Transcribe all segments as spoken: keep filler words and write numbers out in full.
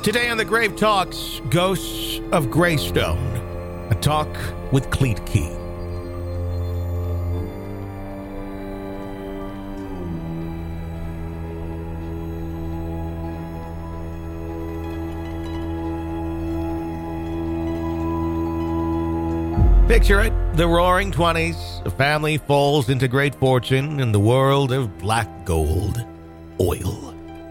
Today on The Grave Talks, Ghosts of Greystone, a talk with Cleet Key. Picture it, the roaring twenties, a family falls into great fortune in the world of black gold, oil.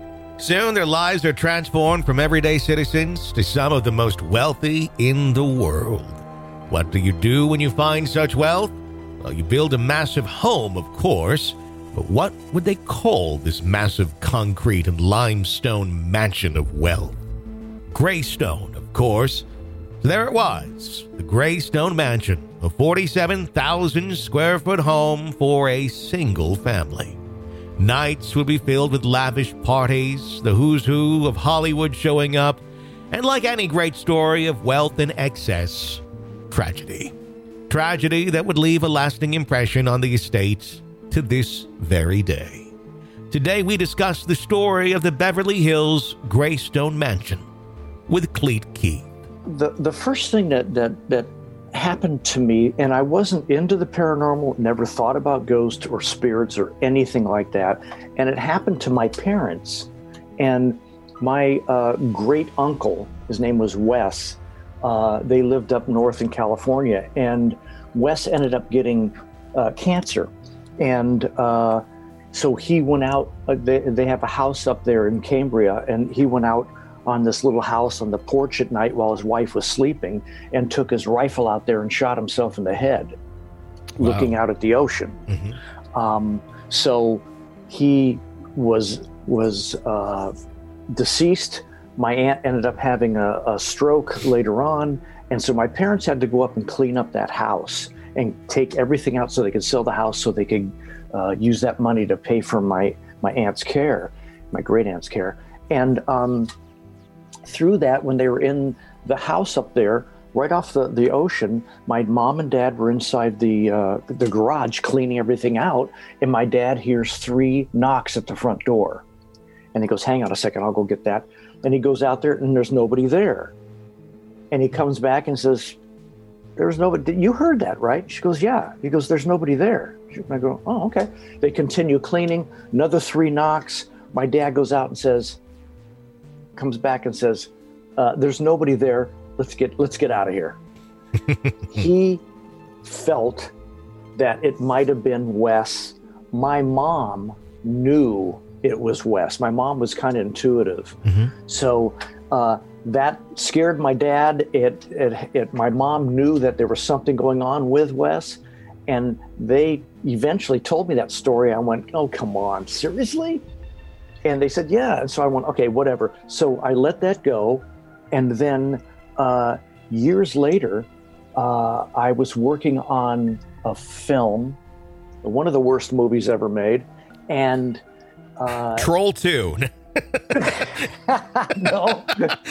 Soon their lives are transformed from everyday citizens to some of the most wealthy in the world. What do you do when you find such wealth? Well, you build a massive home, of course, but what would they call this massive concrete and limestone mansion of wealth? Greystone, of course. So there it was, the Greystone Mansion, a forty-seven thousand square foot home for a single family. Nights would be filled with lavish parties, the who's who of Hollywood showing up, and like any great story of wealth and excess, tragedy. Tragedy that would leave a lasting impression on the estate to this very day. Today we discuss the story of the Beverly Hills Greystone Mansion with Cleet Key. The the first thing that, that that happened to me, and I wasn't into the paranormal, never thought about ghosts or spirits or anything like that, and it happened to my parents. And my uh, great uncle, his name was Wes, uh, they lived up north in California, and Wes ended up getting uh, cancer. And uh, so he went out, uh, they, they have a house up there in Cambria, and he went out on this little house on the porch at night while his wife was sleeping and took his rifle out there and shot himself in the head, wow. looking out at the ocean. Mm-hmm. Um, so he was was uh, deceased. My aunt ended up having a, a stroke later on. And so my parents had to go up and clean up that house and take everything out so they could sell the house so they could uh, use that money to pay for my, my aunt's care, my great aunt's care. And um, through that, when they were in the house up there, right off the, the ocean, my mom and dad were inside the uh, the garage cleaning everything out, and my dad hears three knocks at the front door. And he goes, hang on a second, I'll go get that. And he goes out there, and there's nobody there. And he comes back and says, there's nobody. You heard that, right? She goes, yeah. He goes, there's nobody there. And I go, oh, okay. They continue cleaning, another three knocks. My dad goes out and says, comes back and says, uh, there's nobody there. Let's get, let's get out of here. He felt that it might've been Wes. My mom knew it was Wes. My mom was kind of intuitive. Mm-hmm. So, uh, that scared my dad. It, it, it, my mom knew that there was something going on with Wes, and they eventually told me that story. I went, oh, come on, seriously? And they said, yeah. And so I went, okay, whatever. So I let that go. And then uh, years later, uh, I was working on a film, one of the worst movies ever made. And uh, Troll two. No.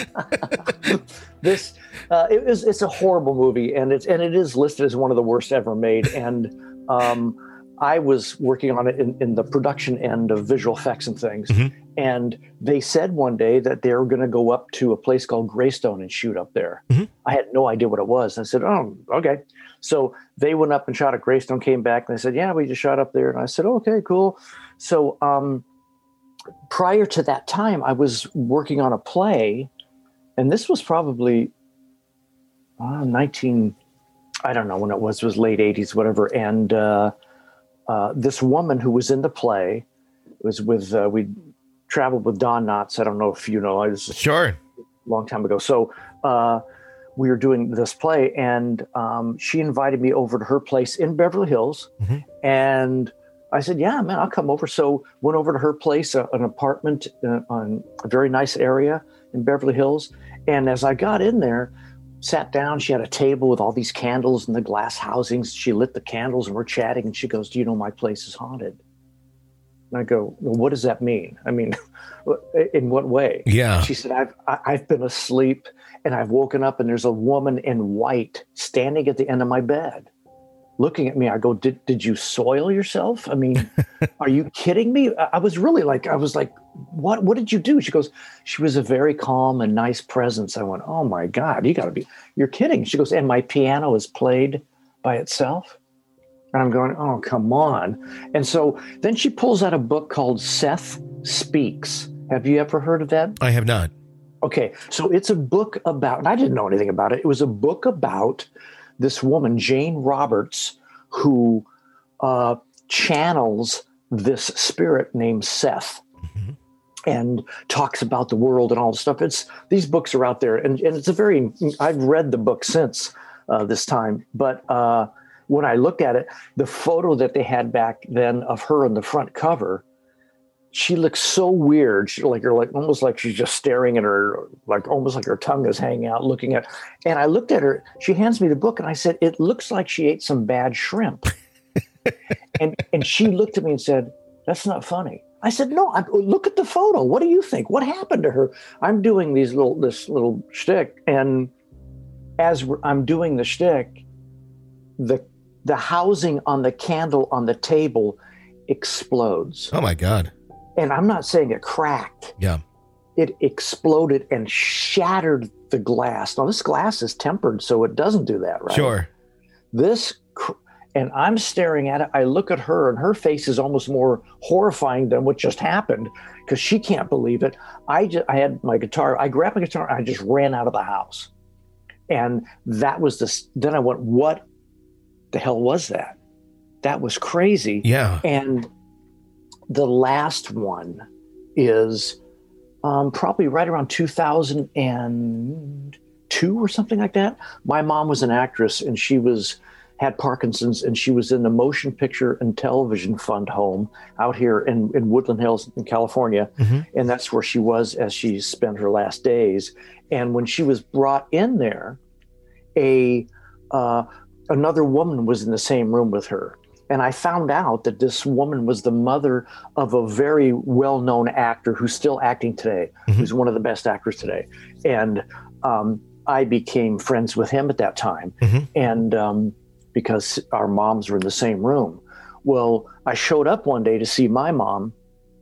This uh, it is it's a horrible movie, and it's and it is listed as one of the worst ever made. And um, I was working on it in, in the production end of visual effects and things. Mm-hmm. And they said one day that they were going to go up to a place called Greystone and shoot up there. Mm-hmm. I had no idea what it was. I said, oh, okay. So they went up and shot at Greystone, came back, and they said, yeah, we just shot up there. And I said, oh, okay, cool. So um, prior to that time, I was working on a play, and this was probably uh, nineteen, I don't know when it was, it was late eighties, whatever. And uh, uh, this woman who was in the play was with, uh, we traveled with Don Knotts. I don't know if you know, it was sure. a long time ago. So uh, we were doing this play, and um, she invited me over to her place in Beverly Hills. Mm-hmm. And I said, yeah, man, I'll come over. So went over to her place, uh, an apartment uh, on a very nice area in Beverly Hills. And as I got in there, sat down, she had a table with all these candles and the glass housings. She lit the candles and we're chatting. And she goes, do you know my place is haunted? And I go, well, what does that mean? I mean, in what way? Yeah. She said, I've, I've been asleep and I've woken up and there's a woman in white standing at the end of my bed, looking at me. I go, did, did you soil yourself? I mean, are you kidding me? I, I was really like, I was like, what, what did you do? She goes, she was a very calm and nice presence. I went, oh my God, you gotta be, you're kidding. She goes, and my piano is played by itself. And I'm going, oh, come on. And so then she pulls out a book called Seth Speaks. Have you ever heard of that? I have not. Okay. So it's a book about, and I didn't know anything about it. It was a book about this woman, Jane Roberts, who uh, channels this spirit named Seth mm-hmm. and talks about the world and all the stuff. It's, these books are out there, and, and it's a very, I've read the book since uh, this time, but uh, when I looked at it, the photo that they had back then of her on the front cover, she looks so weird. She like her like almost like she's just staring at her, like almost like her tongue is hanging out, looking at. And I looked at her. She hands me the book, and I said, "It looks like she ate some bad shrimp." and and she looked at me and said, "That's not funny." I said, "No, I, look at the photo. What do you think? What happened to her?" I'm doing these little this little shtick, and as I'm doing the shtick, the the housing on the candle on the table explodes. Oh my God. And I'm not saying it cracked. Yeah. It exploded and shattered the glass. Now, this glass is tempered, so it doesn't do that, right? Sure. This, and I'm staring at it. I look at her, and her face is almost more horrifying than what just happened because she can't believe it. I just, I had my guitar. I grabbed my guitar, and I just ran out of the house. And that was this. Then I went, what the hell was that? That was crazy. Yeah. And the last one is um, probably right around two thousand two or something like that. My mom was an actress, and she was had Parkinson's, and she was in the Motion Picture and Television Fund home out here in, in Woodland Hills in California. Mm-hmm. And that's where she was as she spent her last days. And when she was brought in there, a uh, another woman was in the same room with her. And I found out that this woman was the mother of a very well-known actor who's still acting today, mm-hmm. who's one of the best actors today. And um, I became friends with him at that time. Mm-hmm. And um, because our moms were in the same room. Well, I showed up one day to see my mom,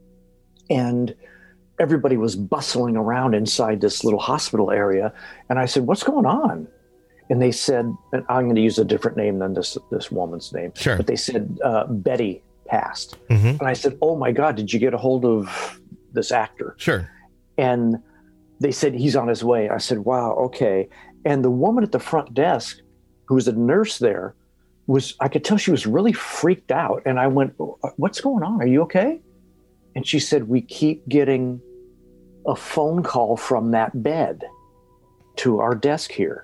and everybody was bustling around inside this little hospital area. And I said, what's going on? And they said, and I'm going to use a different name than this this woman's name. Sure. But they said, uh, Betty passed. Mm-hmm. And I said, oh my God, did you get a hold of this actor? Sure. And they said, he's on his way. I said, wow, okay. And the woman at the front desk, who was a nurse there, was, I could tell she was really freaked out. And I went, what's going on? Are you okay? And she said, we keep getting a phone call from that bed to our desk here.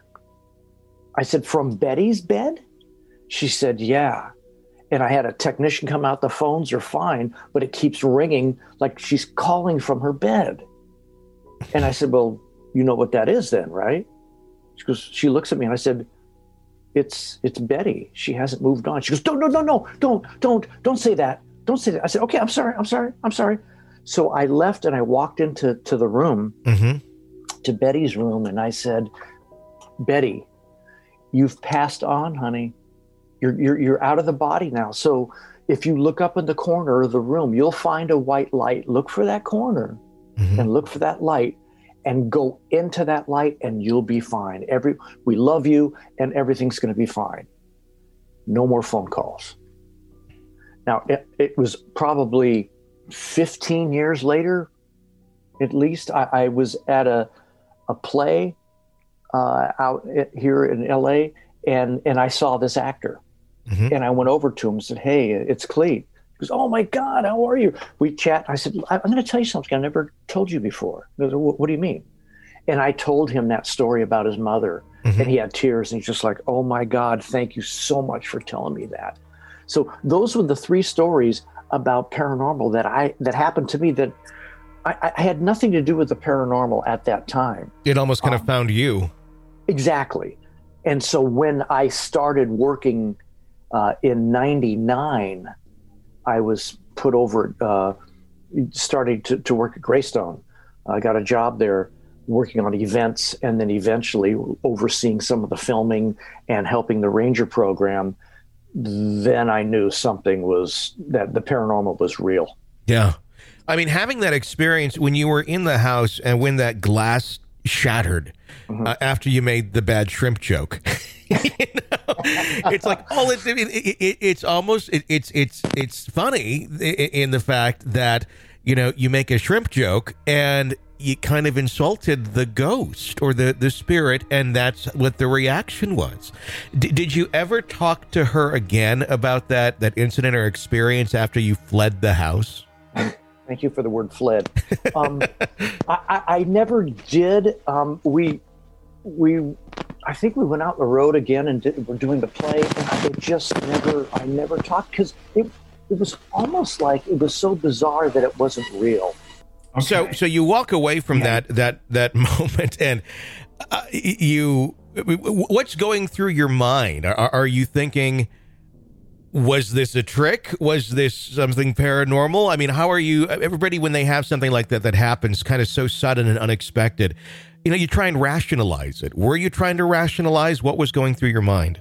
I said, from Betty's bed? She said, yeah. And I had a technician come out. The phones are fine, but it keeps ringing like she's calling from her bed. And I said, well, you know what that is then, right? She goes, she looks at me, and I said, it's it's Betty. She hasn't moved on. She goes, no, no, no, no, don't, don't, don't say that. Don't say that. I said, okay, I'm sorry, I'm sorry, I'm sorry. So I left, and I walked into to the room, mm-hmm. to Betty's room, and I said, Betty, you've passed on, honey. You're, you're, you're out of the body now. So if you look up in the corner of the room, you'll find a white light. Look for that corner, mm-hmm. and look for that light, and go into that light, and you'll be fine. Every, we love you, and everything's going to be fine. No more phone calls. Now, it, it was probably fifteen years later, at least, I, I was at a, a play uh, out here in L A, and, and I saw this actor. Mm-hmm. And I went over to him and said, hey, it's Clete. He goes, oh my God, how are you? We chat. I said, I'm going to tell you something I never told you before. He goes, what do you mean? And I told him that story about his mother, mm-hmm. and he had tears, and he's just like, oh my God, thank you so much for telling me that. So those were the three stories about paranormal that I that happened to me that I, I had nothing to do with the paranormal at that time. It almost kind um, of found you. Exactly. And so when I started working uh, in ninety-nine, I was put over, uh, starting to, to work at Greystone. I got a job there working on events, and then eventually overseeing some of the filming and helping the Ranger program. then I knew something was, that the paranormal was real. Yeah. I mean, having that experience when you were in the house and when that glass shattered mm-hmm. uh, after you made the bad shrimp joke, you know, it's like, oh, it, it, it, it's almost, it, it's, it's, it's funny in the fact that, you know, you make a shrimp joke and you kind of insulted the ghost or the, the spirit, and that's what the reaction was. D- did you ever talk to her again about that, that incident or experience after you fled the house? Thank you for the word fled. Um, I, I, I never did. Um, we, we, I think we went out the road again and did, we're doing the play. And it just never, I never talked because it, it was almost like it was so bizarre that it wasn't real. Okay. So, so you walk away from yeah. that, that, that moment and uh, you, what's going through your mind? Are, are you thinking, was this a trick? Was this something paranormal? I mean, how are you, everybody, when they have something like that that happens kind of so sudden and unexpected, you know, you try and rationalize it. Were you trying to rationalize what was going through your mind?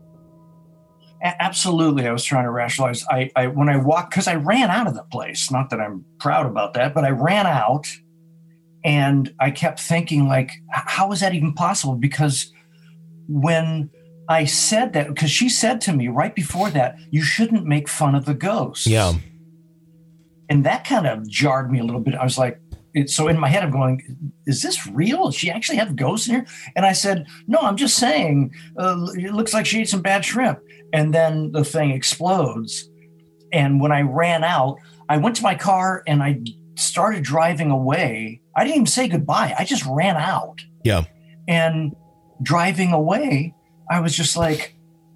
Absolutely. I was trying to rationalize. I, I when I walked, because I ran out of the place, not that I'm proud about that, but I ran out and I kept thinking, like, how is that even possible? Because when I said that, because she said to me right before that, you shouldn't make fun of the ghosts. Yeah. And that kind of jarred me a little bit. I was like, it, so in my head, I'm going, is this real? Does she actually have ghosts in here? And I said, no, I'm just saying, uh, it looks like she ate some bad shrimp. And then the thing explodes. And when I ran out, I went to my car and I started driving away. I didn't even say goodbye. I just ran out. Yeah. And driving away, I was just like,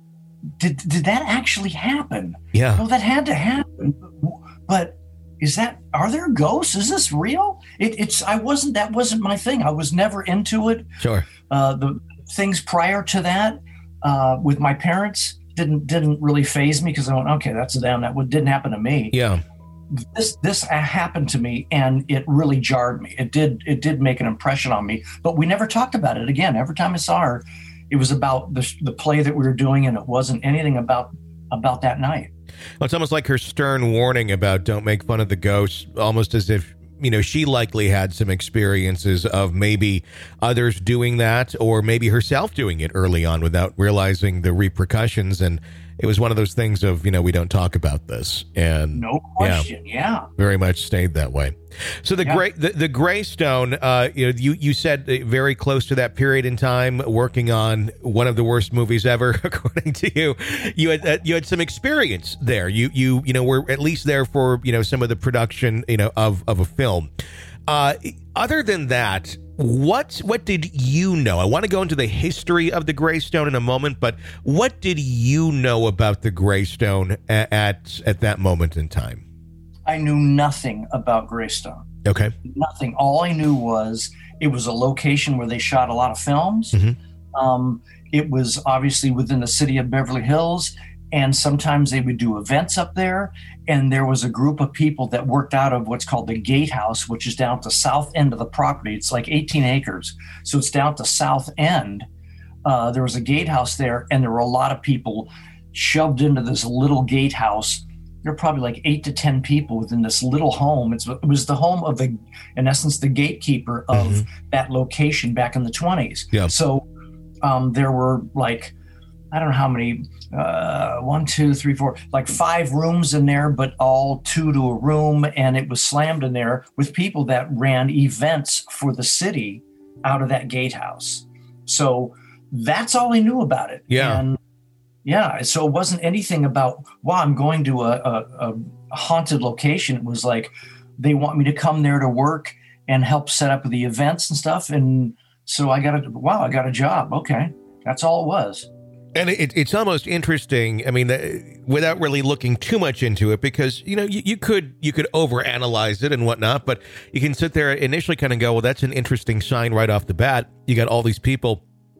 did did that actually happen? Yeah. No, that had to happen. But is that, are there ghosts? Is this real? It, it's, I wasn't, that wasn't my thing. I was never into it. Sure. Uh, the things prior to that uh, with my parents didn't, didn't really faze me because I went, okay, that's them. That didn't happen to me. Yeah. This, this happened to me and it really jarred me. It did, it did make an impression on me, but we never talked about it again. Every time I saw her, it was about the the play that we were doing, and it wasn't anything about about that night. Well, it's almost like her stern warning about don't make fun of the ghosts, almost as if, you know, she likely had some experiences of maybe others doing that or maybe herself doing it early on without realizing the repercussions. And it was one of those things of, you know, we don't talk about this. And no question. Yeah. yeah. Very much stayed that way. So the yeah. gray, the, the Greystone, uh, you know, you, you said very close to that period in time, working on one of the worst movies ever, according to you. You had uh, you had some experience there. You you you know were at least there for, you know, some of the production, you know, of of a film. Uh, other than that, what what did you know? I want to go into the history of the Greystone in a moment, but what did you know about the Greystone at at, at that moment in time? I knew nothing about Greystone. Okay. Nothing. All I knew was it was a location where they shot a lot of films. Mm-hmm. Um, it was obviously within the city of Beverly Hills, and sometimes they would do events up there. And there was a group of people that worked out of what's called the Gatehouse, which is down at the south end of the property. It's like eighteen acres. So it's down at the south end. Uh, there was a gatehouse there, and there were a lot of people shoved into this little gatehouse. There were probably like eight to ten people within this little home. It's, it was the home of the, in essence, the gatekeeper of mm-hmm. that location back in the twenties. Yeah. So um, there were like, I don't know how many, uh, one, two, three, four, like five rooms in there, but all two to a room. And it was slammed in there with people that ran events for the city out of that gatehouse. So that's all I knew about it. Yeah. And yeah. So it wasn't anything about, wow, I'm going to a, a, a haunted location. It was like, they want me to come there to work and help set up the events and stuff. And so I got a, wow, I got a job. Okay. That's all it was. And it, it's almost interesting. I mean, uh, without really looking too much into it, because, you know, you, you could you could overanalyze it and whatnot, but you can sit there initially kind of go, well, that's an interesting sign right off the bat. You got all these people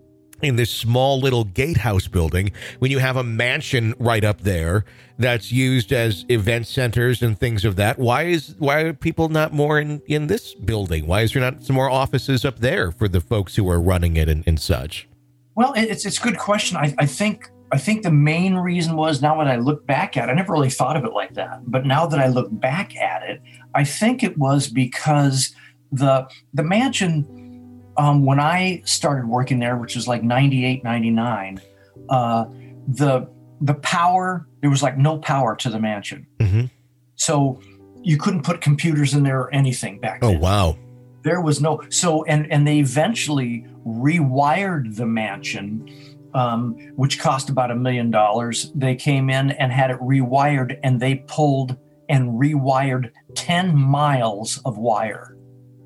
in this small little gatehouse building when you have a mansion right up there that's used as event centers and things of that. Why is why are people not more in, in this building? Why is there not some more offices up there for the folks who are running it and, and such? Well, it's it's a good question. I, I think I think the main reason was, now that I look back at it, I never really thought of it like that. But now that I look back at it, I think it was because the the mansion, um, when I started working there, which was like ninety-eight, ninety-nine, uh, the the power, there was like no power to the mansion. Mm-hmm. So you couldn't put computers in there or anything back then. Oh, wow. There was no, so, and, and they eventually rewired the mansion, um, which cost about a million dollars. They came in and had it rewired, and they pulled and rewired ten miles of wire.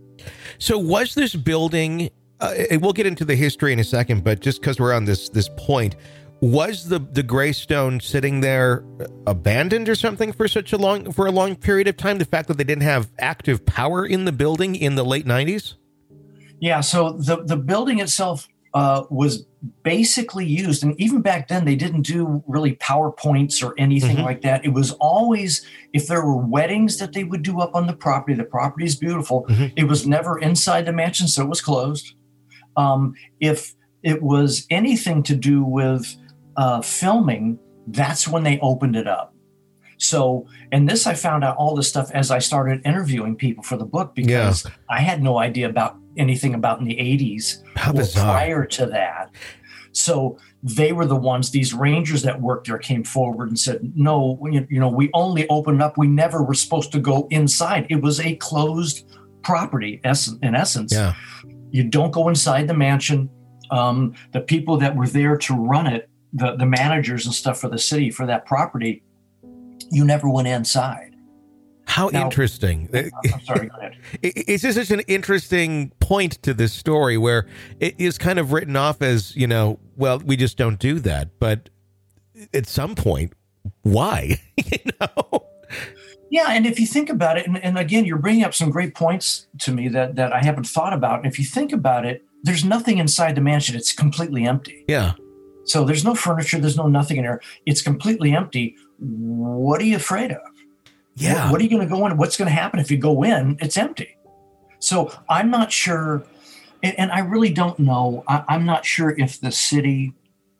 So was this building, uh, we'll get into the history in a second, but just because we're on this this point, was the, the Greystone sitting there abandoned or something for such a long, for a long period of time? The fact that they didn't have active power in the building in the late nineties? Yeah, so the, the building itself uh, was basically used, and even back then they didn't do really PowerPoints or anything mm-hmm. like that. It was always, if there were weddings that they would do up on the property, the property is beautiful. Mm-hmm. It was never inside the mansion, so it was closed. Um, if it was anything to do with Uh, filming, that's when they opened it up. So, and this, I found out all this stuff as I started interviewing people for the book, because yeah. I had no idea about anything about in the eighties How or bizarre. prior to that. So they were the ones, these rangers that worked there came forward and said, no, you, you know, we only opened up. We never were supposed to go inside. It was a closed property in essence. Yeah. You don't go inside the mansion. Um, the people that were there to run it, the, the managers and stuff for the city, for that property, you never went inside. How now, interesting. I'm sorry, go ahead. It's just such an interesting point to this story where it is kind of written off as, you know, well, we just don't do that. But at some point, why? you know? Yeah, and if you think about it, and, and again, you're bringing up some great points to me that, that I haven't thought about. And if you think about it, there's nothing inside the mansion. It's completely empty. Yeah. So there's no furniture. There's no nothing in there. It's completely empty. What are you afraid of? Yeah. What, what are you going to go in? What's going to happen if you go in? It's empty. So I'm not sure, and, and I really don't know. I, I'm not sure if the city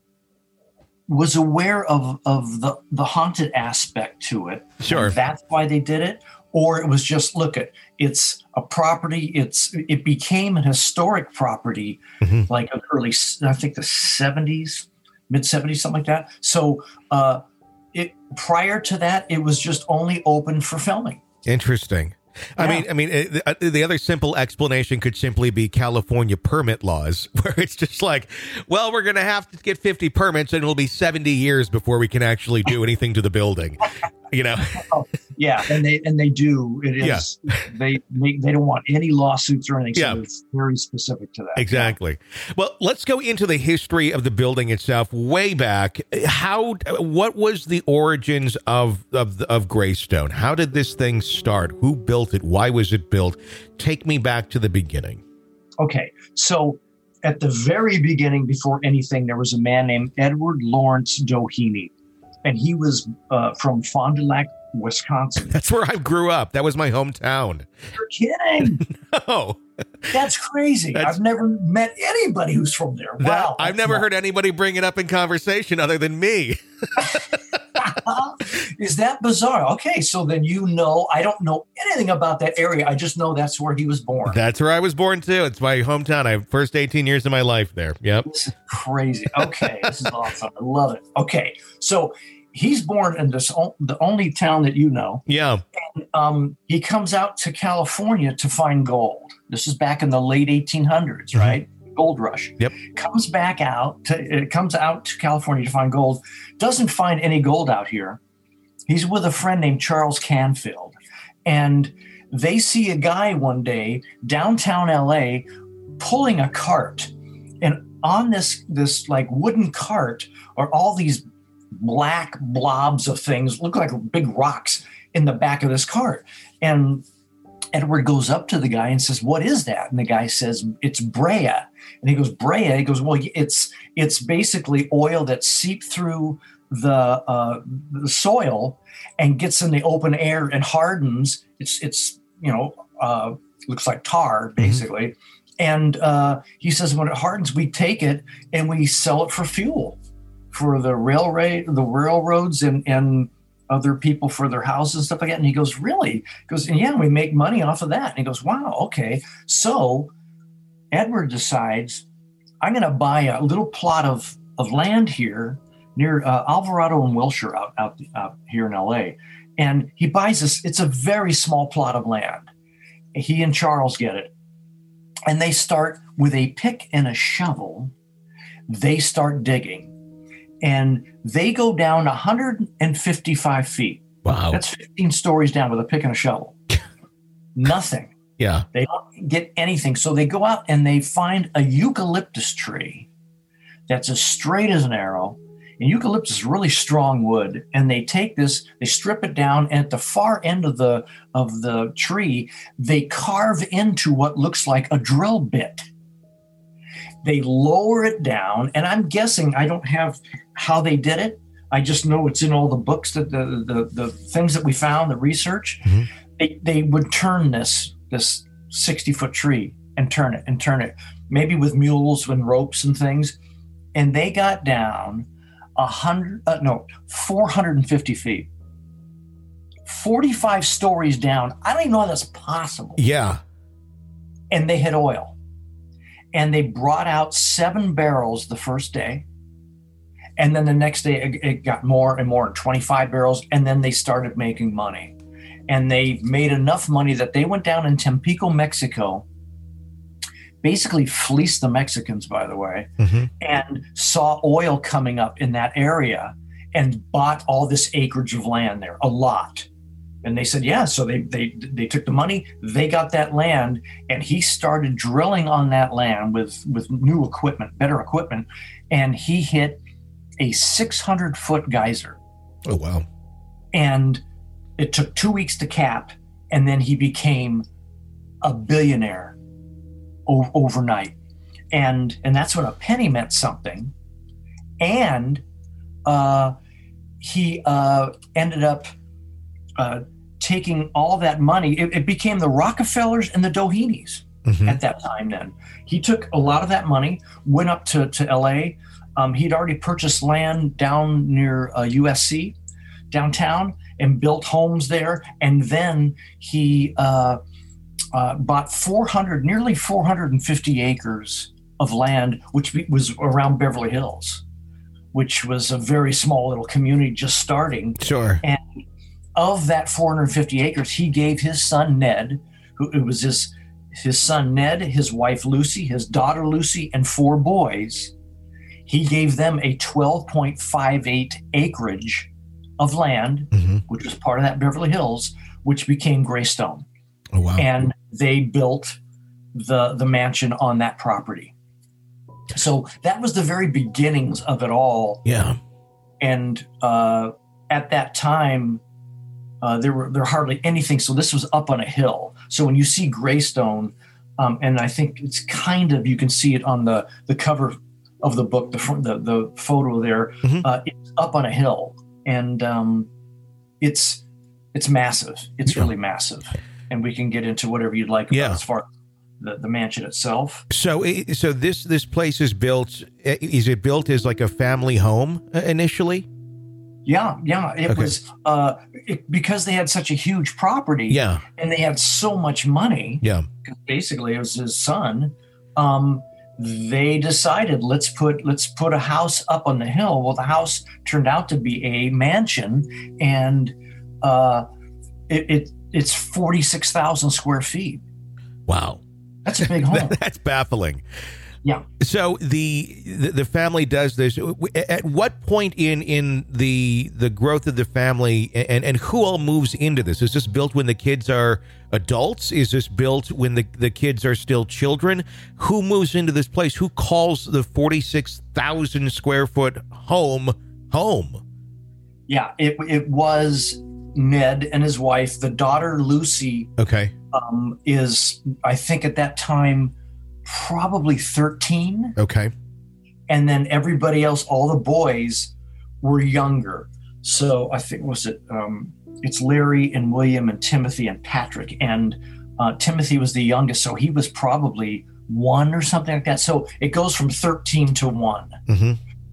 was aware of, of the, the haunted aspect to it. Sure. That's why they did it. Or it was just, look at, it's a property. It's, it became an historic property, mm-hmm. like in early, I think the seventies, mid seventies, something like that. So uh, it, prior to that, it was just only open for filming. Interesting. I yeah. mean, I mean, it, the, the other simple explanation could simply be California permit laws, where it's just like, well, we're going to have to get fifty permits, and it'll be seventy years before we can actually do anything to the building. You know? Oh, yeah, and they and they do. It is yeah. they, they they don't want any lawsuits or anything. So yeah. It's very specific to that. Exactly. Well, let's go into the history of the building itself. Way back, how what was the origins of of of Greystone? How did this thing start? Who built it? Why was it built? Take me back to the beginning. Okay, so at the very beginning, before anything, there was a man named Edward Lawrence Doheny. And he was uh, from Fond du Lac, Wisconsin. That's where I grew up. That was my hometown. You're kidding. No. That's crazy. That's, I've never met anybody who's from there. Wow. That, I've never not... heard anybody bring it up in conversation other than me. Is that bizarre? Okay, so then you know, I don't know anything about that area. I just know that's where he was born. That's where I was born too. It's my hometown. I have first eighteen years of my life there. Yep. This is crazy. Okay, this is awesome. I love it. Okay, so he's born in this the only town that you know. Yeah. And um, he comes out to California to find gold. This is back in the late eighteen hundreds, mm-hmm. right? Gold rush. Yep. Comes back out to it comes out to California to find gold. Doesn't find any gold out here. He's with a friend named Charles Canfield, and they see a guy one day downtown L A pulling a cart, and on this this like wooden cart are all these black blobs of things, look like big rocks in the back of this cart. And Edward goes up to the guy and says, "What is that?" And the guy says, "It's Brea." And he goes, "Brea?" He goes, "Well, it's it's basically oil that seeped through the uh, the soil and gets in the open air and hardens. It's it's you know uh, looks like tar basically." Mm-hmm. And uh, he says, when it hardens, we take it and we sell it for fuel for the railway, the railroads, and and other people for their houses and stuff like that. And he goes, really? He goes, and yeah, we make money off of that. And he goes, wow, okay. So Edward decides, I'm going to buy a little plot of, of land here near uh, Alvarado and Wilshire out, out, out here in L A. And he buys this, it's a very small plot of land. He and Charles get it. And they start with a pick and a shovel. They start digging. And they go down one hundred fifty-five feet. Wow. That's fifteen stories down with a pick and a shovel. Nothing. Yeah. They don't get anything. So they go out and they find a eucalyptus tree that's as straight as an arrow. And eucalyptus is really strong wood. And they take this, they strip it down, and at the far end of the of the tree, they carve into what looks like a drill bit. They lower it down, and I'm guessing, I don't have how they did it. I just know it's in all the books, that the the, the things that we found, the research. Mm-hmm. They they would turn this this sixty foot tree and turn it and turn it, maybe with mules and ropes and things. And they got down a hundred, uh, no, four hundred fifty feet, forty-five stories down. I don't even know how that's possible. Yeah. And they hit oil. And they brought out seven barrels the first day. And then the next day it, it got more and more, twenty-five barrels. And then they started making money. And they made enough money that they went down in Tampico, Mexico, basically fleeced the Mexicans, by the way, mm-hmm. and saw oil coming up in that area and bought all this acreage of land there, a lot. And they said, yeah, so they they they took the money, they got that land, and he started drilling on that land with, with new equipment, better equipment, and he hit a six hundred foot geyser. Oh, wow. And it took two weeks to cap, and then he became a billionaire o- overnight. And and that's when a penny meant something. And uh, he uh, ended up Uh, taking all that money. It, it became the Rockefellers and the Doheny's mm-hmm. at that time then. He took a lot of that money, went up to, to L A. Um, he'd already purchased land down near uh, U S C, downtown, and built homes there. And then he uh, uh, bought four hundred, nearly four hundred fifty acres of land, which was around Beverly Hills, which was a very small little community just starting. Sure. And of that four hundred fifty acres, he gave his son Ned, who it was his his son Ned, his wife Lucy, his daughter Lucy, and four boys. He gave them a twelve point five eight acreage of land, mm-hmm. which was part of that Beverly Hills, which became Greystone. Oh, wow. And they built the the mansion on that property. So that was the very beginnings of it all. Yeah. And uh, at that time, Uh, there were there hardly anything. So this was up on a hill. So when you see Greystone, um, and I think it's kind of, you can see it on the, the cover of the book, the the, the photo there, mm-hmm. uh, it's up on a hill. And um, it's it's massive. It's yeah. really massive. And we can get into whatever you'd like about yeah. as far as the, the mansion itself. So so this, this place is built, is it built as like a family home initially? Yeah, yeah. It okay. was uh, it, because they had such a huge property, yeah, and they had so much money. Yeah, because basically it was his son. Um, they decided let's put let's put a house up on the hill. Well, the house turned out to be a mansion, and uh, it, it it's forty-six thousand square feet. Wow, that's a big home. That's baffling. Yeah. So the, the the family does this. At what point in in the the growth of the family, and and who all moves into this? Is this built when the kids are adults? Is this built when the, the kids are still children? Who moves into this place? Who calls the forty-six thousand square foot home home? Yeah, it it was Ned and his wife. The daughter Lucy, okay, um, is I think at that time probably thirteen. Okay. And then everybody else, all the boys, were younger. So I think, was it, um, it's Larry and William and Timothy and Patrick. And uh, Timothy was the youngest, so he was probably one or something like that. So it goes from thirteen to one. Mm-hmm.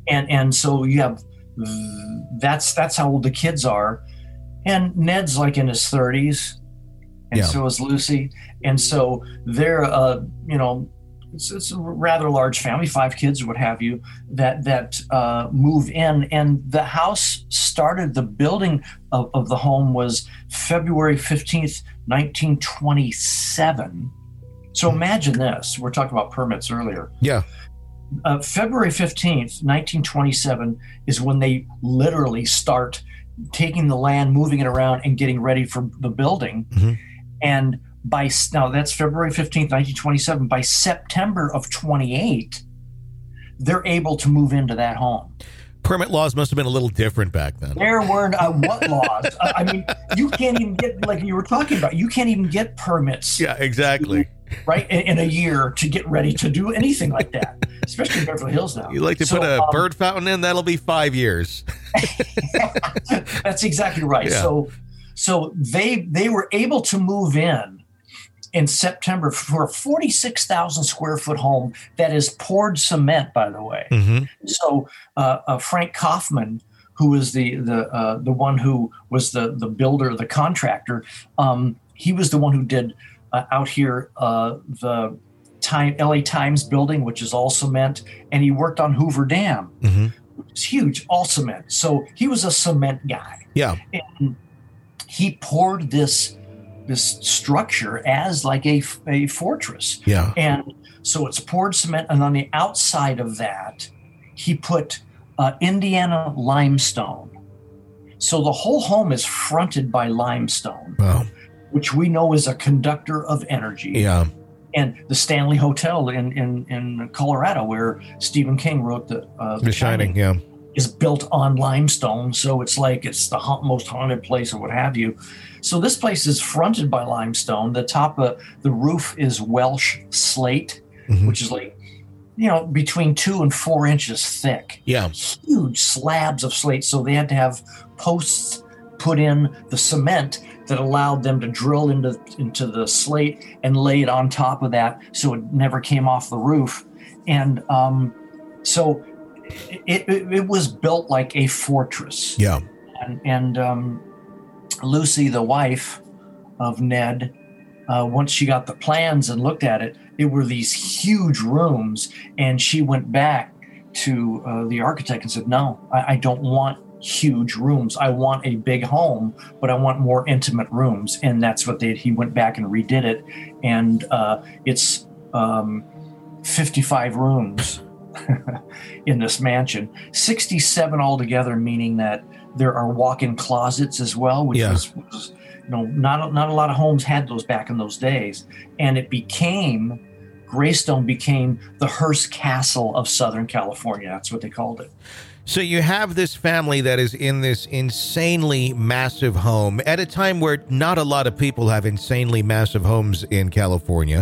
And and so you have that's that's how old the kids are. And Ned's like in his thirties, and Yeah. so is Lucy. And so they're uh, you know, it's, it's a rather large family, five kids or what have you, that that uh, move in. And the house started, the building of, of the home was February fifteenth, nineteen twenty-seven. So imagine this. We're talking about permits earlier. Yeah. Uh, February fifteenth, nineteen twenty-seven is when they literally start taking the land, moving it around, and getting ready for the building. Mm-hmm. And by now, that's February fifteenth, nineteen twenty-seven. By September of twenty-eight, they're able to move into that home. Permit laws must have been a little different back then. There weren't uh, what laws? uh, I mean, you can't even get, like you were talking about, you can't even get permits. Yeah, exactly. Right, in, in a year to get ready to do anything like that, especially in Beverly Hills now. You like to So, put a um, bird fountain in? That'll be five years. That's exactly right. Yeah. So, so they they were able to move in in September for a forty-six thousand square foot home that is poured cement, by the way. Mm-hmm. So uh, uh, Frank Kaufman, who was the the uh, the one who was the the builder, the contractor, um, he was the one who did uh, out here uh, the time L A Times building, which is all cement, and he worked on Hoover Dam. Mm-hmm. It's huge, all cement. So he was a cement guy. Yeah. And he poured this this structure as like a, a fortress. Yeah. And so it's poured cement, and on the outside of that, he put uh, Indiana limestone. So the whole home is fronted by limestone, Wow. which we know is a conductor of energy. Yeah. And the Stanley Hotel in, in, in Colorado, where Stephen King wrote the, uh, The Shining. Yeah. is built on limestone. So it's like it's the ha- most haunted place or what have you. So this place is fronted by limestone. The top of the roof is Welsh slate, Mhm. which is like, you know, between two and four inches thick. Yeah. Huge slabs of slate. So they had to have posts put in the cement that allowed them to drill into into the slate and lay it on top of that so it never came off the roof. And um, so it, it, it was built like a fortress. Yeah. And, and um, Lucy, the wife of Ned, uh, once she got the plans and looked at it, it were these huge rooms. And she went back to uh, the architect and said, no, I, I don't want huge rooms. I want a big home, but I want more intimate rooms. And that's what they, he went back and redid it. And uh, it's um, fifty-five rooms in this mansion, sixty-seven altogether, meaning that there are walk-in closets as well, which Yeah. was, was, you know, not, not a lot of homes had those back in those days. And it became, Greystone became the Hearst Castle of Southern California. That's what they called it. So you have this family that is in this insanely massive home at a time where not a lot of people have insanely massive homes in California.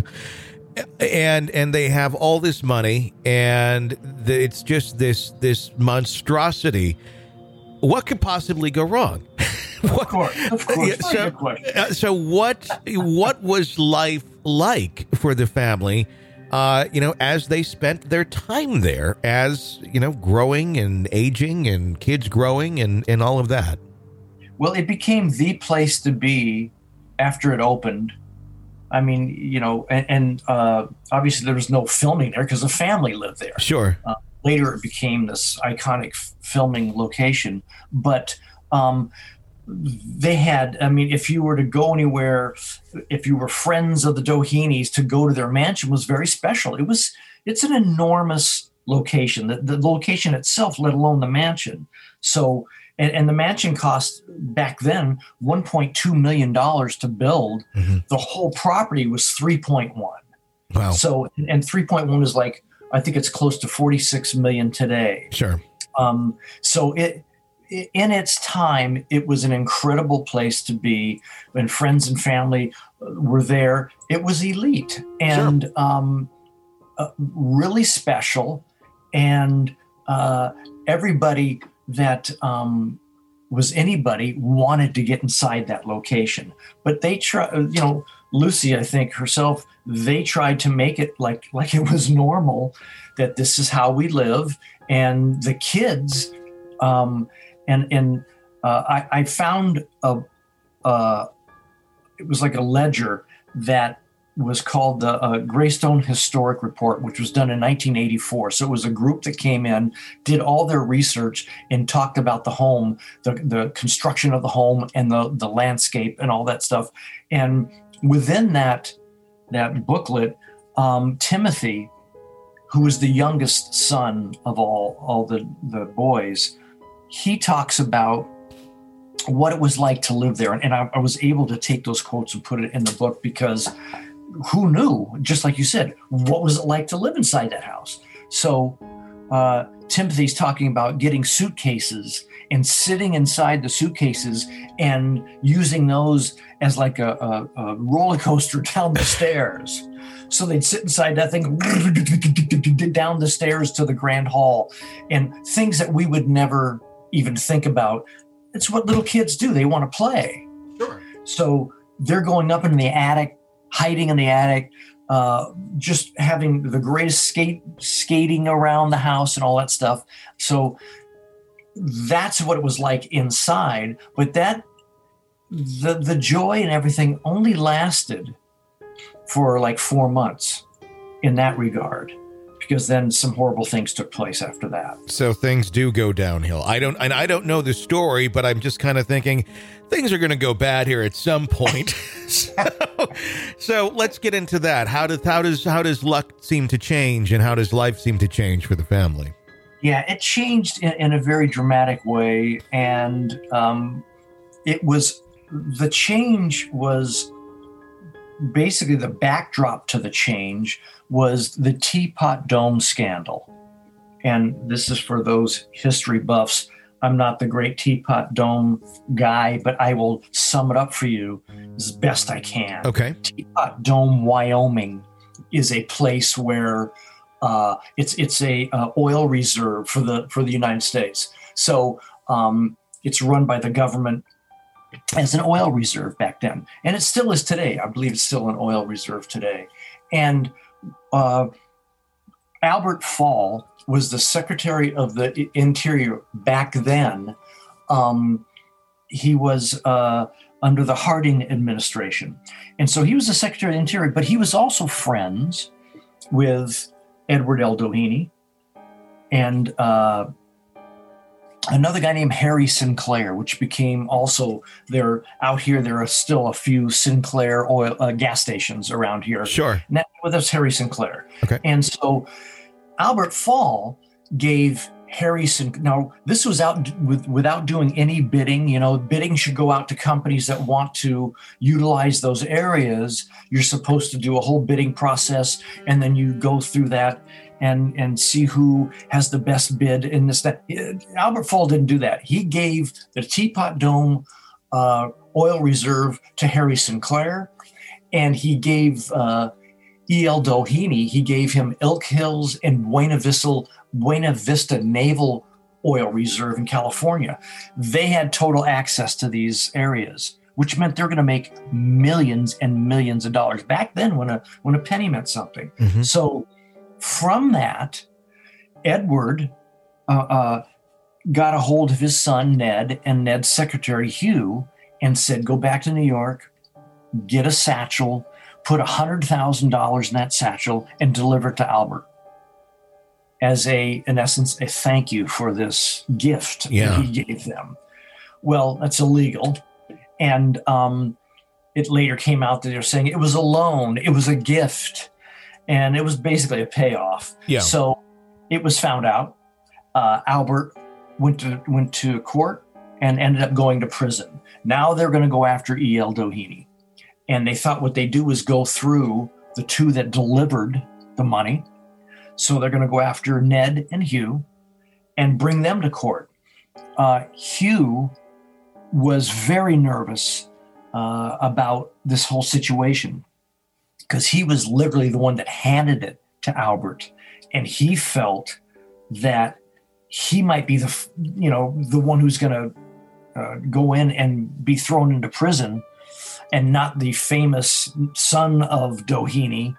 And and they have all this money, and the, it's just this this monstrosity. What could possibly go wrong? Of course, of course. Yeah, Very so, good question. uh, so what what was life like for the family? Uh, you know, as they spent their time there, as you know, growing and aging, and kids growing, and and all of that. Well, it became the place to be after it opened. I mean, you know, and, and uh, obviously there was no filming there because the family lived there. Sure. Uh, later, it became this iconic f- filming location. But um, they had, I mean, if you were to go anywhere, if you were friends of the Doheny's, to go to their mansion was very special. It was, it's an enormous location, the, the location itself, let alone the mansion. So, and, and the mansion cost back then one point two million dollars to build. Mm-hmm. The whole property was three point one. Wow. So, and three point one is like, I think it's close to forty-six million today. Sure. Um, so it, it, in its time, it was an incredible place to be. When friends and family were there, it was elite and Sure. um, uh, really special. And uh, everybody that um, was anybody wanted to get inside that location. But they try, you know, Lucy, I think herself, they tried to make it like like it was normal, that this is how we live. And the kids, um, and and uh, I, I found a, uh, it was like a ledger that was called the uh, Greystone Historic Report, which was done in nineteen eighty-four. So it was a group that came in, did all their research, and talked about the home, the, the construction of the home, and the, the landscape and all that stuff. And within that, that booklet, um, Timothy, who was the youngest son of all, all the, the boys, he talks about what it was like to live there. And, and I, I was able to take those quotes and put it in the book, because who knew, just like you said, what was it like to live inside that house? So uh, Timothy's talking about getting suitcases and sitting inside the suitcases and using those as like a, a, a roller coaster down the stairs. So they'd sit inside that thing down the stairs to the grand hall, and things that we would never even think about. It's what little kids do. They want to play. Sure. So they're going up into the attic, hiding in the attic, uh, just having the greatest skate, skating around the house and all that stuff. So that's what it was like inside. But that, the the joy and everything only lasted for like four months in that regard, because then some horrible things took place after that. So things do go downhill. I don't, and I don't know the story, but I'm just kind of thinking things are going to go bad here at some point. so, so let's get into that. How does how does how does luck seem to change, and how does life seem to change for the family? Yeah, it changed in, in a very dramatic way, and um, it was the change was. Basically, the backdrop to the change was the Teapot Dome scandal. And this is for those history buffs. I'm not the great Teapot Dome guy, but I will sum it up for you as best I can. Okay. Teapot Dome, Wyoming is a place where uh, it's it's a uh, oil reserve for the for the United States. So um, it's run by the government as an oil reserve back then. And it still is today. I believe it's still an oil reserve today. And uh, Albert Fall was the Secretary of the Interior back then. Um, he was uh, under the Harding administration. And so he was the Secretary of the Interior, but he was also friends with Edward L. Doheny and uh, another guy named Harry Sinclair, which became also there out here. There are still a few Sinclair oil uh, gas stations around here. Sure. And that, well, that's Harry Sinclair. Okay. And so Albert Fall gave Harry Sinclair. Now, this was out with, without doing any bidding. You know, bidding should go out to companies that want to utilize those areas. You're supposed to do a whole bidding process, and then you go through that and and see who has the best bid in this. That Albert Fall didn't do that. He gave the Teapot Dome uh, oil reserve to Harry Sinclair, and he gave uh, E L. Doheny. He gave him Elk Hills and Buena Vista, Buena Vista Naval Oil Reserve in California. They had total access to these areas, which meant they're going to make millions and millions of dollars. Back then, when a when a penny meant something. Mm-hmm. So from that, Edward uh, uh, got a hold of his son, Ned, and Ned's secretary, Hugh, and said, go back to New York, get a satchel, put one hundred thousand dollars in that satchel, and deliver it to Albert as a, in essence, a thank you for this gift yeah. that he gave them. Well, that's illegal. And um, it later came out that they were saying it was a loan, it was a gift. And it was basically a payoff. Yeah. So it was found out. Uh, Albert went to went to court and ended up going to prison. Now they're going to go after E L. Doheny. And they thought what they do is go through the two that delivered the money. So they're going to go after Ned and Hugh and bring them to court. Uh, Hugh was very nervous uh, about this whole situation, because he was literally the one that handed it to Albert, and he felt that he might be the, you know, the one who's going to uh, go in and be thrown into prison. and not the famous son of Doheny.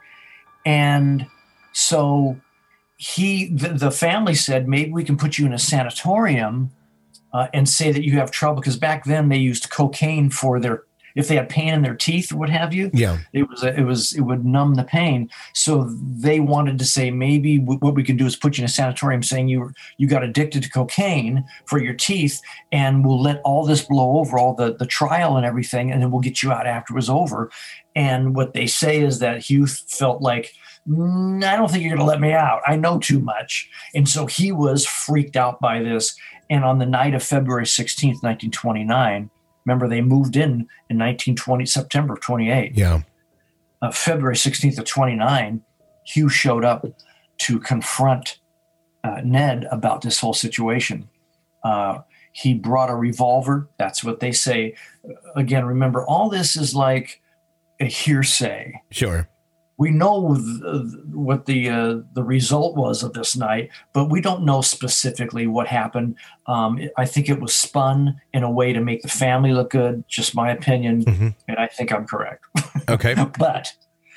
And so he, the, the family said, maybe we can put you in a sanatorium uh, and say that you have trouble. Because back then they used cocaine for their, if they had pain in their teeth or what have you, yeah, it was, a, it was, it would numb the pain. So they wanted to say, maybe w- what we can do is put you in a sanatorium saying you, you got addicted to cocaine for your teeth, and we'll let all this blow over, all the, the trial and everything, and then we'll get you out after it was over. And what they say is that Hugh felt like, mm, I don't think you're going to let me out. I know too much. And so he was freaked out by this. And on the night of February sixteenth, nineteen twenty-nine, remember, they moved in in nineteen twenty, September of twenty-eight. Yeah. Uh, February sixteenth of twenty-nine, Hugh showed up to confront uh, Ned about this whole situation. Uh, he brought a revolver. That's what they say. Again, remember, all this is like a hearsay. Sure. We know th- what the uh, the result was of this night, but we don't know specifically what happened. Um, I think it was spun in a way to make the family look good, just my opinion, mm-hmm. and I think I'm correct. Okay. But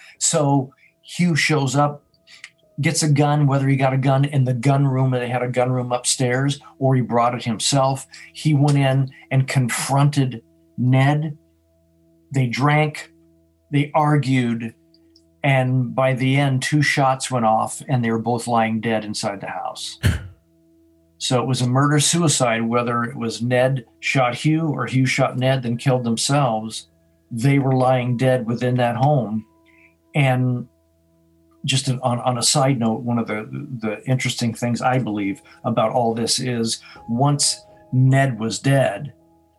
so Hugh shows up, gets a gun, whether he got a gun in the gun room, or they had a gun room upstairs, or he brought it himself. He went in and confronted Ned. They drank, they argued, and by the end, two shots went off, and they were both lying dead inside the house. So it was a murder-suicide, whether it was Ned shot Hugh or Hugh shot Ned, then killed themselves. They were lying dead within that home. And just on, on a side note, one of the, the interesting things I believe about all this is once Ned was dead,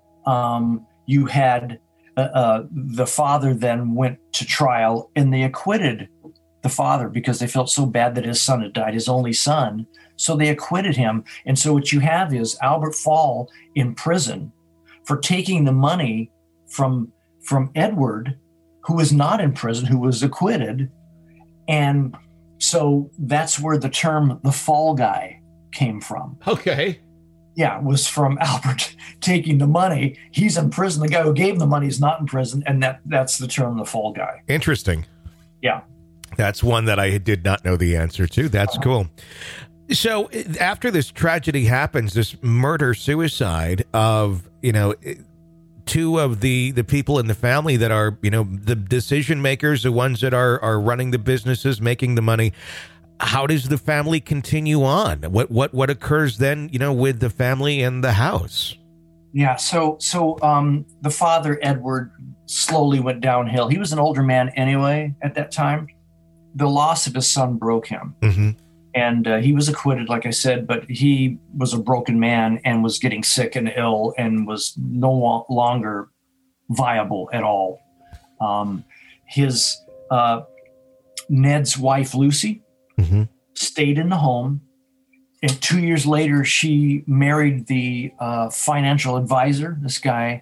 um, you had... Uh, the father then went to trial, and they acquitted the father because they felt so bad that his son had died, his only son. So they acquitted him. And so what you have is Albert Fall in prison for taking the money from, from Edward, who was not in prison, who was acquitted. And so that's where the term the fall guy came from. Okay. Yeah, was from Albert taking the money. He's in prison. The guy who gave him the money is not in prison. And that that's the term, the fall guy. Interesting. Yeah. That's one that I did not know the answer to. That's uh-huh. cool. So after this tragedy happens, this murder-suicide of, you know, two of the, the people in the family that are, you know, the decision makers, the ones that are, are running the businesses, making the money, how does the family continue on? What what what occurs then, you know, with the family and the house? Yeah, so so um, the father, Edward, slowly went downhill. He was an older man anyway at that time. The loss of his son broke him. Mm-hmm. And uh, he was acquitted, like I said, but he was a broken man and was getting sick and ill and was no lo- longer viable at all. Um, his uh, Ned's wife, Lucy, mm-hmm. stayed in the home. And two years later, she married the uh, financial advisor, this guy.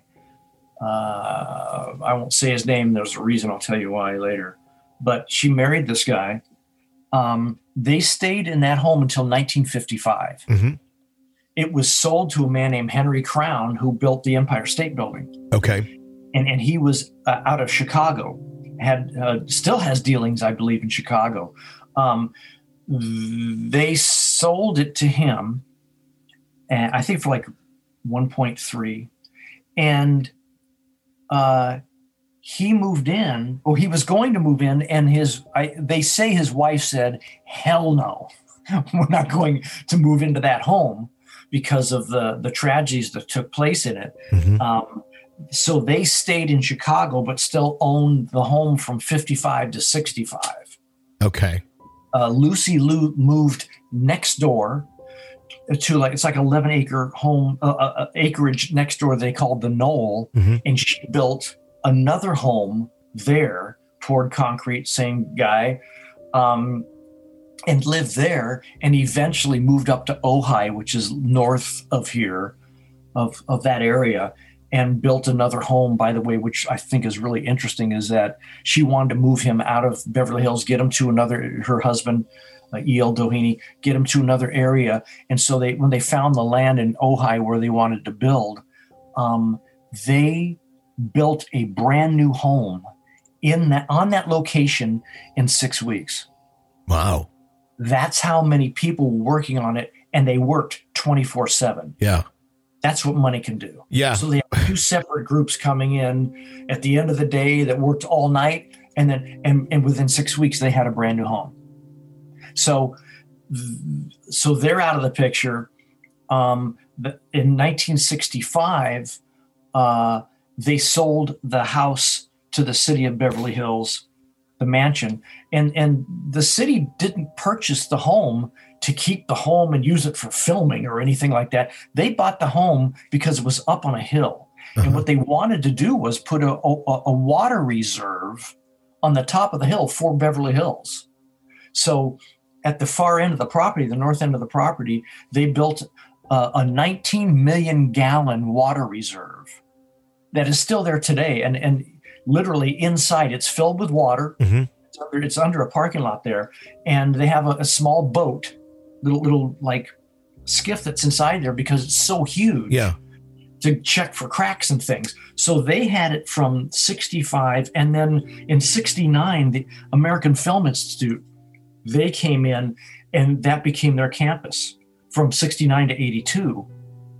Uh, I won't say his name. There's a reason. I'll tell you why later. But she married this guy. Um, they stayed in that home until nineteen fifty-five. Mm-hmm. It was sold to a man named Henry Crown, who built the Empire State Building. Okay. And, and he was uh, out of Chicago, had uh, still has dealings, I believe, in Chicago. Um, they sold it to him, and I think for like one point three, and uh, he moved in, or he was going to move in, and his I, they say his wife said, "Hell no, we're not going to move into that home," because of the the tragedies that took place in it. Mm-hmm. Um, so they stayed in Chicago, but still owned the home from fifty-five to sixty-five. Okay. Uh, Lucy Lou moved next door to like, it's like eleven acre home, uh, uh, acreage next door they called the Knoll. Mm-hmm. And she built another home there, poured concrete, same guy, um, and lived there, and eventually moved up to Ojai, which is north of here, of, of that area, and built another home, by the way, which I think is really interesting, is that she wanted to move him out of Beverly Hills, get him to another, her husband, uh, E L Doheny, get him to another area. And so they, when they found the land in Ojai where they wanted to build, um, they built a brand new home in that on that location in six weeks. Wow. That's how many people were working on it, and they worked twenty-four seven. Yeah. That's what money can do. Yeah. So they have two separate groups coming in at the end of the day that worked all night, and then and, and within six weeks they had a brand new home. So so they're out of the picture. Um, in nineteen sixty-five, uh, they sold the house to the city of Beverly Hills, the mansion, and and the city didn't purchase the home to keep the home and use it for filming or anything like that. They bought the home because it was up on a hill. Uh-huh. And what they wanted to do was put a, a, a water reserve on the top of the hill for Beverly Hills. So at the far end of the property, the north end of the property, they built a, a nineteen million gallon water reserve that is still there today. And, and literally inside, it's filled with water. Mm-hmm. It's, under, it's under a parking lot there. And they have a, a small boat, little, little like skiff that's inside there because it's so huge. Yeah. To check for cracks and things. So they had it from sixty-five. And then in sixty-nine, the American Film Institute, they came in and that became their campus from sixty-nine to eighty-two.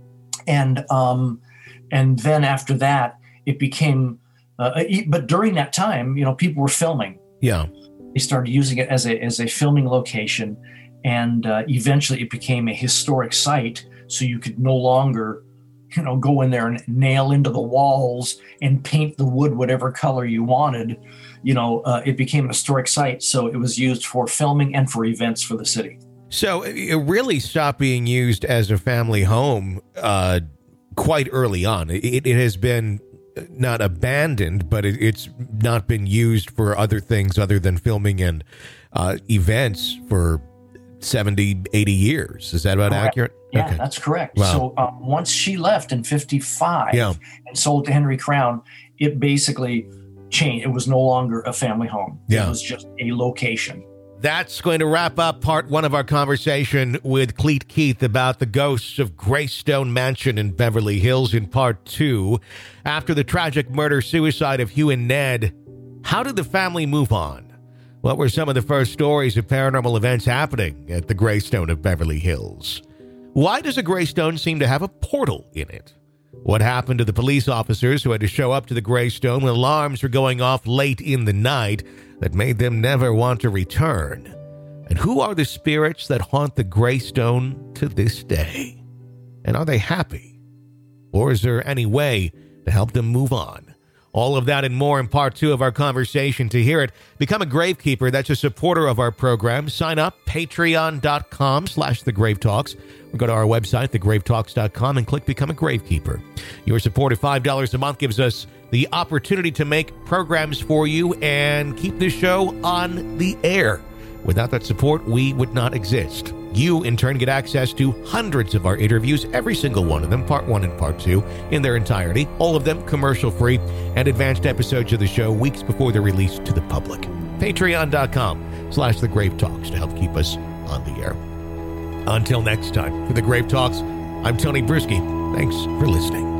And, um, and then after that, it became, uh, but during that time, you know, people were filming. Yeah. They started using it as a, as a filming location. And uh, eventually it became a historic site. So you could no longer, you know, go in there and nail into the walls and paint the wood whatever color you wanted. You know, uh, it became a historic site. So it was used for filming and for events for the city. So it really stopped being used as a family home uh, quite early on. It, it has been not abandoned, but it, it's not been used for other things other than filming and uh, events for seventy, eighty years. Is that about correct. accurate? Yeah, okay. That's correct. Wow. So um, once she left in fifty-five yeah. and sold to Henry Crown, it basically changed. It was no longer a family home. Yeah. It was just a location. That's going to wrap up part one of our conversation with Clete Keith about the ghosts of Greystone Mansion in Beverly Hills. In part two, after the tragic murder-suicide of Hugh and Ned, how did the family move on? What were some of the first stories of paranormal events happening at the Greystone of Beverly Hills? Why does a Greystone seem to have a portal in it? What happened to the police officers who had to show up to the Greystone when alarms were going off late in the night that made them never want to return? And who are the spirits that haunt the Greystone to this day? And are they happy? Or is there any way to help them move on? All of that and more in part two of our conversation. To hear it, become a gravekeeper. That's a supporter of our program. Sign up, patreon.com slash the Grave Talks. Or go to our website, the grave talks dot com, and click Become a Gravekeeper. Your support of five dollars a month gives us the opportunity to make programs for you and keep this show on the air. Without that support, we would not exist. You, in turn, get access to hundreds of our interviews, every single one of them, part one and part two, in their entirety, all of them commercial-free, and advanced episodes of the show weeks before they're released to the public. Patreon.com slash The Grave Talks to help keep us on the air. Until next time, for The Grave Talks, I'm Tony Brisky. Thanks for listening.